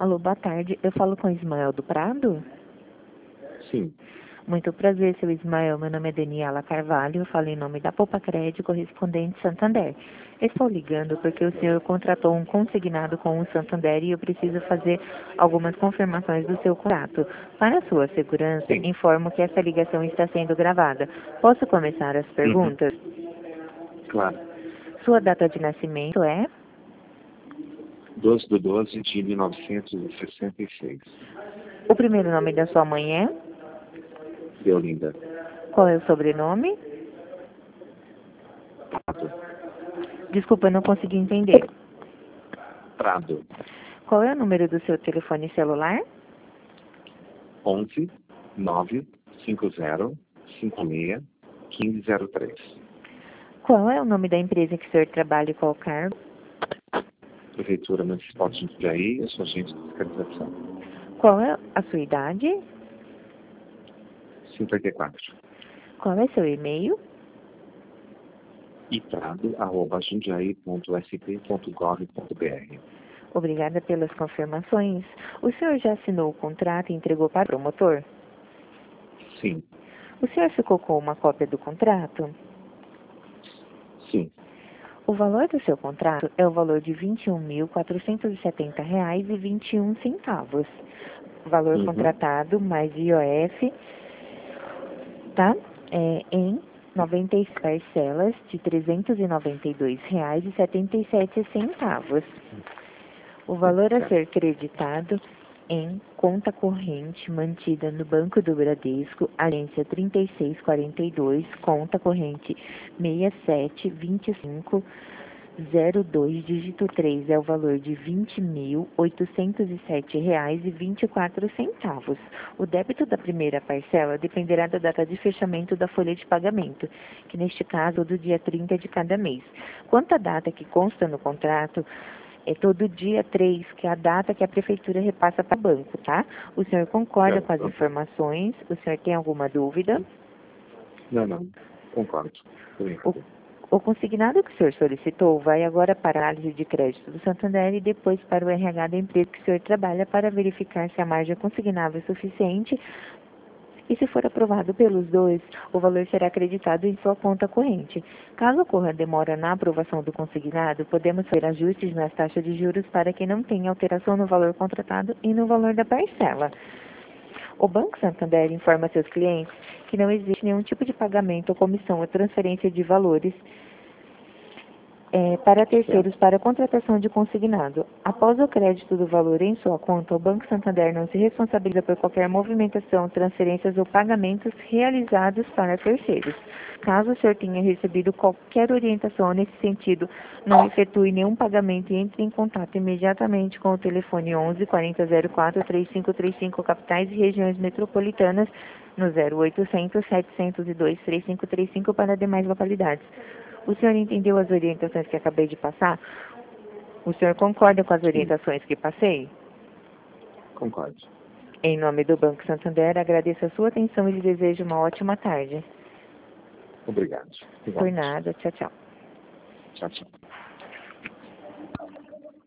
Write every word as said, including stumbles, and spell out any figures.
Alô, boa tarde. Eu falo com o Ismael do Prado? Sim. Muito prazer, seu Ismael. Meu nome é Daniela Carvalho. Eu falo em nome da Poupa Crédito Correspondente Santander. Estou ligando porque o senhor contratou um consignado com o Santander e eu preciso fazer algumas confirmações do seu contrato. Para a sua segurança, Sim. informo que essa ligação está sendo gravada. Posso começar as perguntas? Uhum. Claro. Sua data de nascimento é? doze de doze de mil novecentos e sessenta e seis. O primeiro nome da sua mãe é? Deolinda. Qual é o sobrenome? Prado. Desculpa, eu não consegui entender. Prado. Qual é o número do seu telefone celular? onze nove cinco zero cinco seis um cinco zero três. Qual é o nome da empresa que o senhor trabalha e qual cargo? Prefeitura Municipal de Jundiaí, eu sou agente de fiscalização. Qual é a sua idade? cinquenta e quatro. Qual é seu e-mail? iprado arroba jundiaí ponto s p ponto gov ponto b r. Obrigada pelas confirmações. O senhor já assinou o contrato e entregou para o promotor? Sim. O senhor ficou com uma cópia do contrato? Sim. O valor do seu contrato é o valor de vinte e um mil quatrocentos e setenta reais e vinte e um centavos. Valor Uhum. contratado mais I O F, tá? É, em noventa e seis parcelas de trezentos e noventa e dois reais e setenta e sete centavos. O valor a ser creditado em conta corrente mantida no Banco do Bradesco, agência trinta e seis quarenta e dois, conta corrente seis sete dois cinco zero dois, dígito três, é o valor de vinte mil oitocentos e sete reais e vinte e quatro centavos. O débito da primeira parcela dependerá da data de fechamento da folha de pagamento, que neste caso é do dia trinta de cada mês. Quanto à data que consta no contrato, é todo dia três, que é a data que a prefeitura repassa para o banco, tá? O senhor concorda com as informações? O senhor tem alguma dúvida? Não, não. Concordo. O, o consignado que o senhor solicitou vai agora para a análise de crédito do Santander e depois para o R H da empresa que o senhor trabalha para verificar se a margem consignável é suficiente. E se for aprovado pelos dois, o valor será acreditado em sua conta corrente. Caso ocorra demora na aprovação do consignado, podemos fazer ajustes nas taxas de juros para que não tenha alteração no valor contratado e no valor da parcela. O Banco Santander informa seus clientes que não existe nenhum tipo de pagamento ou comissão ou transferência de valores É, para terceiros para contratação de consignado. Após o crédito do valor em sua conta, o Banco Santander não se responsabiliza por qualquer movimentação, transferências ou pagamentos realizados para terceiros. Caso o senhor tenha recebido qualquer orientação nesse sentido, não efetue nenhum pagamento e entre em contato imediatamente com o telefone onze quarenta zero quatro três cinco três cinco capitais e regiões metropolitanas no zero oitocentos setecentos e dois três cinco três cinco para demais localidades. O senhor entendeu as orientações que acabei de passar? O senhor concorda com as orientações que passei? Concordo. Em nome do Banco Santander, agradeço a sua atenção e lhe desejo uma ótima tarde. Obrigado. Por nada. Tchau, tchau. Tchau, tchau.